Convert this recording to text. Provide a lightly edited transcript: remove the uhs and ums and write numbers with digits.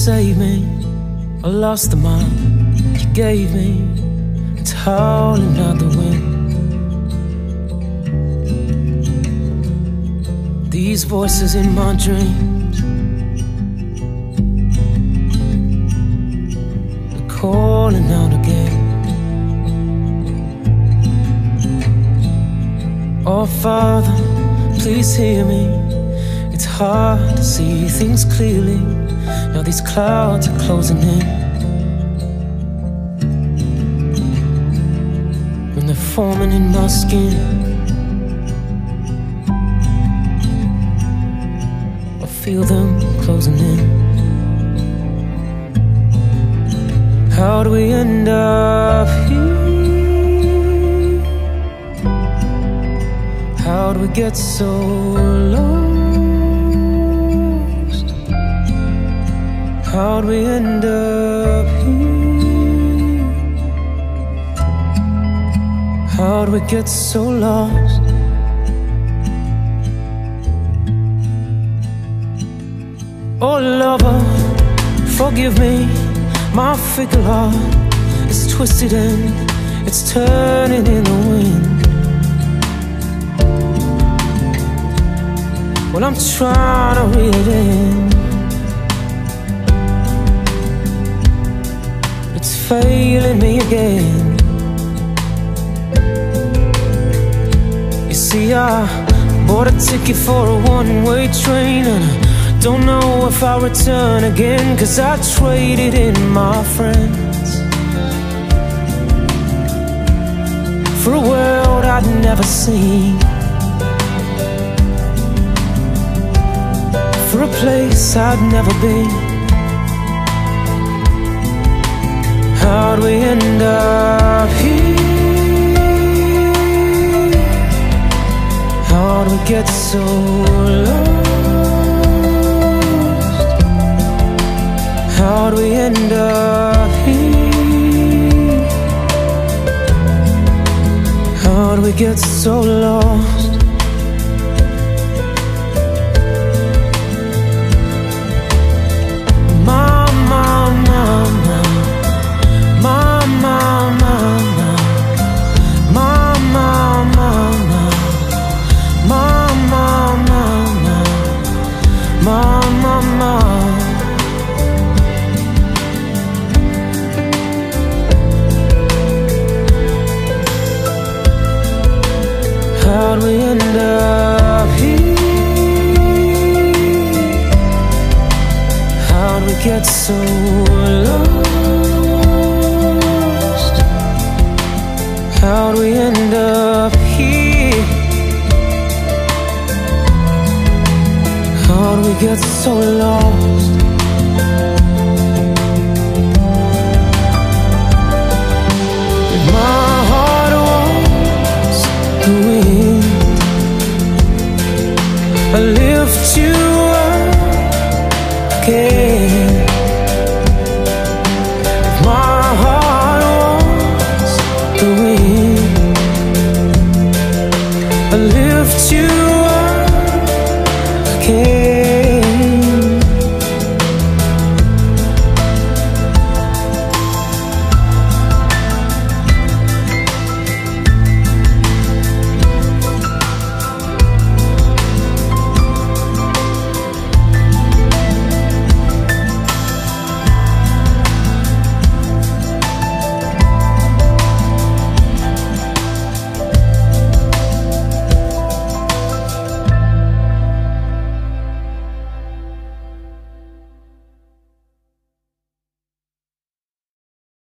save me. I lost the mind you gave me. It's howling out the wind. These voices in my dreams, they're calling out again. Oh Father, please hear me. It's hard to see things clearly. Now these clouds are closing in, when they're forming in my skin. I feel them closing in. How do we end up here? How do we get so lost? How do we end up here? How do we get so lost? Oh lover, forgive me. My fickle heart is twisted and it's turning in the wind. Well, I'm trying to reel it in, it's failing me again. You see, I bought a ticket for a one-way train, and I don't know if I'll return again, 'cause I traded in my friends for a world I'd never seen, for a place I'd never been. How'd we end up here? How'd we get so lost? How'd we end up here? How'd we get so lost? How'd we end up here? How'd we get so lost? How'd we end up here? How'd we get so lost?